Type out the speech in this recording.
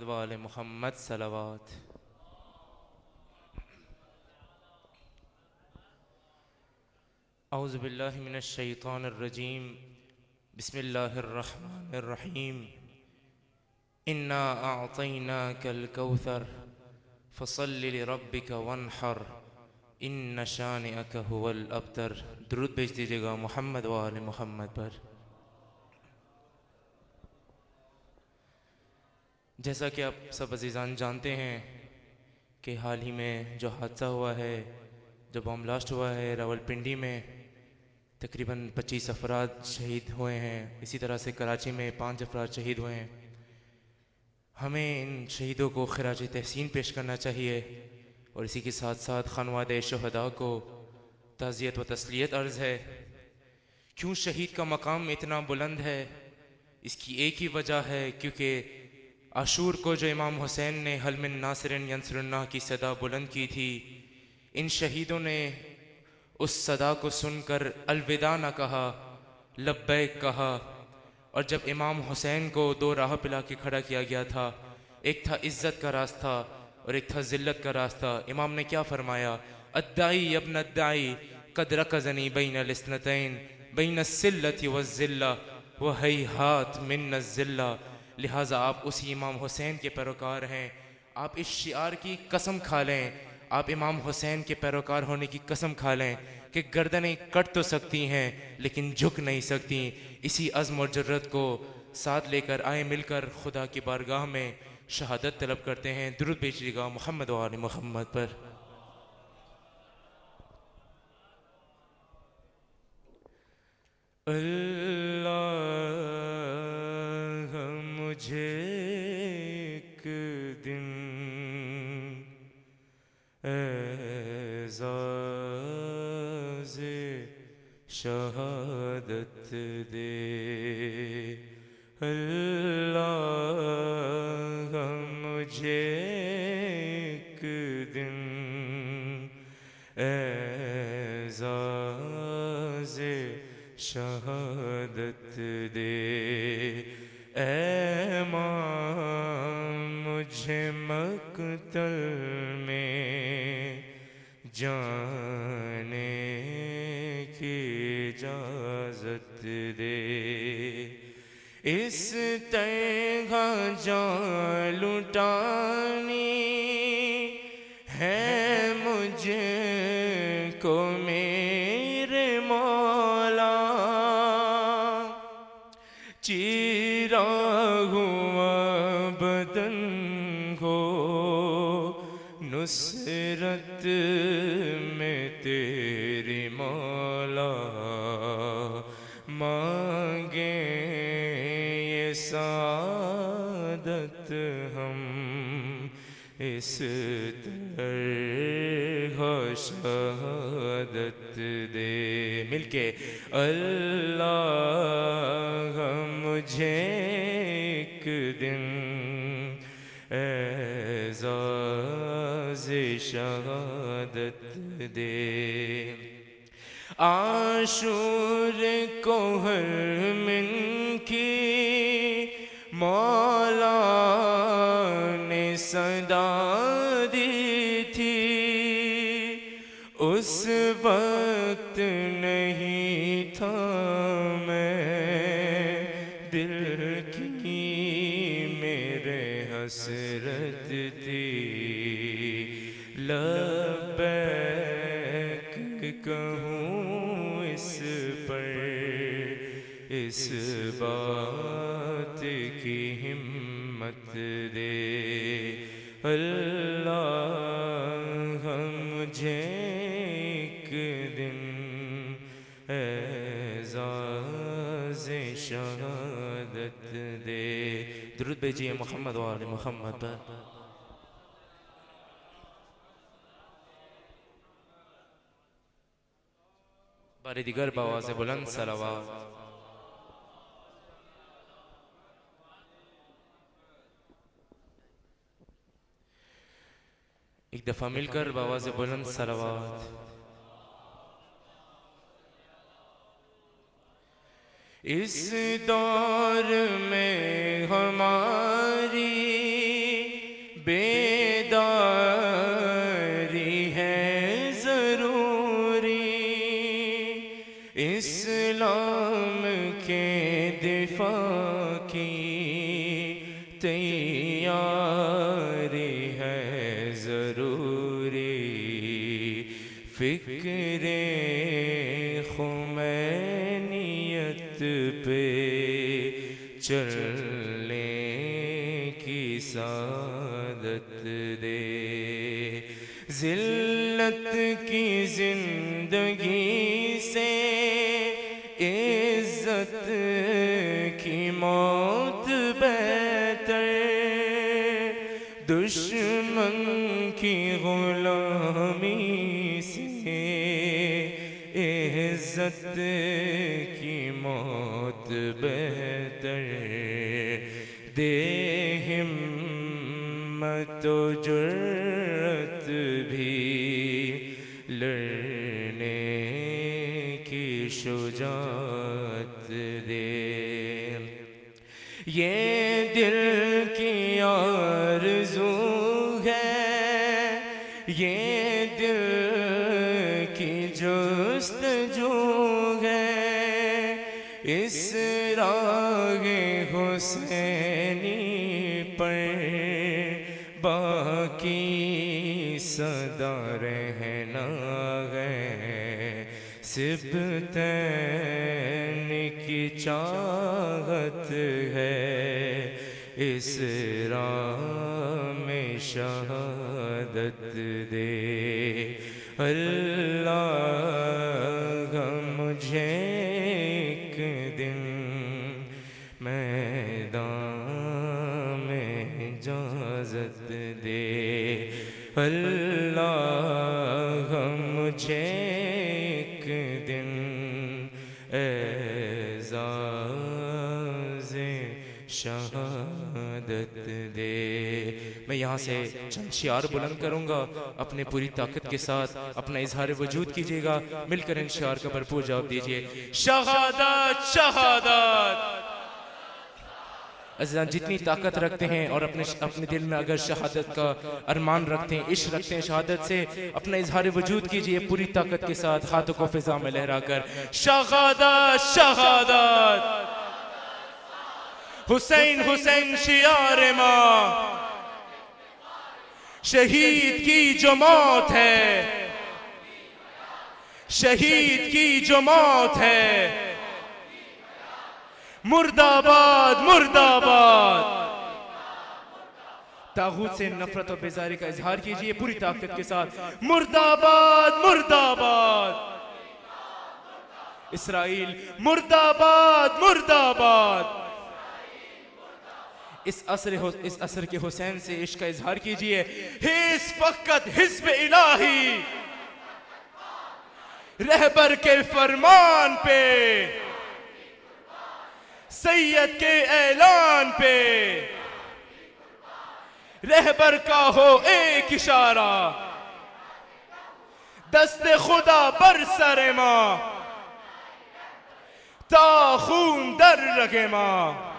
وآل محمد صلوات۔ اعوذ باللہ من الشیطان الرجیم، بسم اللہ الرحمن الرحیم۔ انا اعطیناک الکوثر فصل لربک وانحر ان شانئک هو الابتر۔ درود بھیج دیجیے گا محمد وآل محمد پر۔ جیسا کہ آپ سب عزیزان جانتے ہیں کہ حال ہی میں جو حادثہ ہوا ہے، جو بم بلاسٹ ہوا ہے راولپنڈی میں، تقریباً 25 افراد شہید ہوئے ہیں۔ اسی طرح سے کراچی میں 5 افراد شہید ہوئے ہیں۔ ہمیں ان شہیدوں کو خراج تحسین پیش کرنا چاہیے، اور اسی کے ساتھ ساتھ خانوادہ شہداء کو تعزیت و تسلیت عرض ہے۔ کیوں شہید کا مقام اتنا بلند ہے؟ اس کی ایک ہی وجہ ہے، کیونکہ عاشور کو جو امام حسین نے حل من ناصر ینصرنا کی صدا بلند کی تھی، ان شہیدوں نے اس صدا کو سن کر الوداع نہ کہا، لبیک کہا۔ اور جب امام حسین کو 2 راہ پلا کے کھڑا کیا گیا تھا، ایک تھا عزت کا راستہ اور ایک تھا ذلت کا راستہ، امام نے کیا فرمایا؟ ادعی ابن ادعی قد رکزنی بین الاثنتین بین السلۃ والذلہ وہیہات من الذلہ۔ لہٰذا آپ اسی امام حسین کے پیروکار ہیں۔ آپ اس شعار کی قسم کھا لیں، آپ امام حسین کے پیروکار ہونے کی قسم کھا لیں کہ گردنیں کٹ تو سکتی ہیں لیکن جھک نہیں سکتی۔ اسی عزم اور جرت کو ساتھ لے کر آئیں، مل کر خدا کی بارگاہ میں شہادت طلب کرتے ہیں۔ درود بھیجیے گا محمد و آل محمد پر۔ اللہ مجھے ایک دن اعزاز شہادت دے، اللہ مجھے ایک دن اعزاز شہادت دے۔ اے ماں مجھے مقتل میں جانے کی اجازت دے، اس طرح جان لٹانی ہے مجھے کو میرے مولا، چیرا ہوا بدن کو نصرت میں تیری مولا، مانگیں یہ سعادت ہم اس طرح شہادت دے۔ مل کے اللہ مجھے ایک دن اعزاز شہادت دے۔ عاشور کو ہر من کی مولا نے صدا دی تھی، اس وقت نہیں تھا میں دل کی میرے حسرت تھی، لبیک کہوں اس پر، اس بات کی ہمت دے۔ اللہ مجھے ایک دن اعزاز شہادت دے۔ درود بھیجیے محمد و آل محمد پر۔ بار دیگر بآواز بلند صلوات۔ ایک دفعہ مل کر بآواز بلند صلوات۔ اس دور میں ہماری یاری ہے ضروری، فکر خمینیت پہ چلنے کی سعادت دے، ذلت کی زندگی سے عزت کی موت بہتر، دشمن کی غلامی سے عزت کی موت بہتر، دے ہمت و جرأت بھی لڑنے کی شجاعت دے، یہ دل کی آرزو ہے، یہ دل کی جستجو ہے، اس راہ حسینی پر باقی صدا رہنا ہے، سبتین کی چاہت ہے، اس راہ میں شہادت دے، اللہ مجھے ایک دن میدان میں اجازت دے، اللہ مجھے ایک دن اعزاز شہادت دے۔ میں یہاں سے چند شعار بلند کروں گا، اپنے پوری طاقت کے ساتھ اپنا اظہار وجود کیجیے گا، مل کر ان شعار کا بھرپور جواب دیجیے۔ شہادت شہادت، عزیزان جتنی طاقت رکھتے ہیں اور اپنے دل میں اگر شہادت کا ارمان رکھتے ہیں، عشق رکھتے ہیں شہادت سے، اپنا اظہار وجود کیجئے پوری طاقت کے ساتھ، ہاتھوں کو فضا میں لہرا کر، شہادت شہادت، حسین حسین شعار ماں، شہید کی جو موت ہے، شہید کی جو موت ہے، مرد آباد مرد آباد۔ طاغوت سے نفرت اور بیزاری کا اظہار کیجئے پوری طاقت کے ساتھ، مرد آباد مرد آباد، اسرائیل مرد آباد مرد آباد۔ اس عصر کے حسین سے عشق کا اظہار کیجئے، حس فقط حزب الہی، رہبر کے فرمان پہ، سید کے اعلان پہ، رہبر کا ہو ایک اشارہ، دست خدا بر سر ماں، تا خون در رگ ماں۔